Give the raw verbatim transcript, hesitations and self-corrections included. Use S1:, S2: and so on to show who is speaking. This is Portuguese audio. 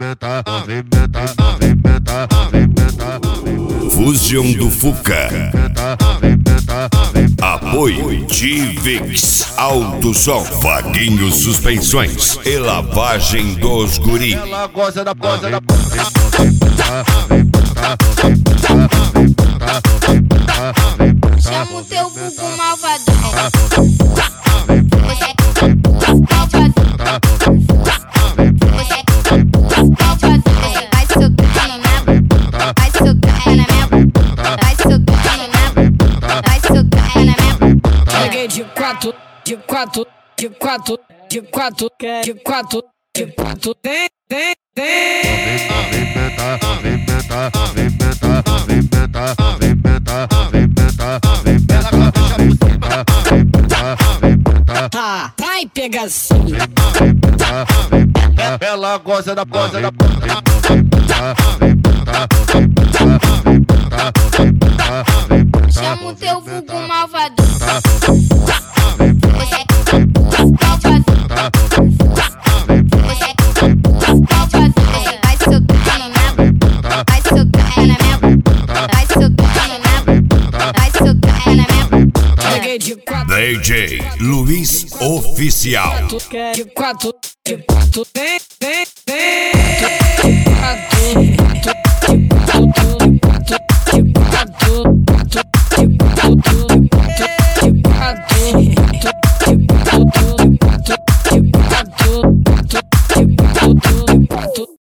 S1: Fusion do Fuca. Apoio Tivix Alto Som, Vaguinho Suspensões e Lavagem dos Guri.
S2: Ela gosta da gosta da
S3: Chama o teu vulgo malvadão. Você é malvadão. Você é malvadão. Vai socar na minha, vai socar na minha, vai socar na minha, vai socar na minha.
S4: Cheguei de quatro, de quatro, de quatro, de quatro, de quatro, de quatro, tem, tem, tem. Tá, vai pegação.
S2: Ela gosta da gosta da
S3: Chama o teu vulgo malvadão. Você é malvadão. Você é malvadão. Vai socar na minha, vai socar na minha, vai socar na minha, vai socar na minha.
S4: Cheguei de quatro,
S1: D J Luiz Oficial.
S4: de quatro, de quatro, tem, tem, tem. De quatro.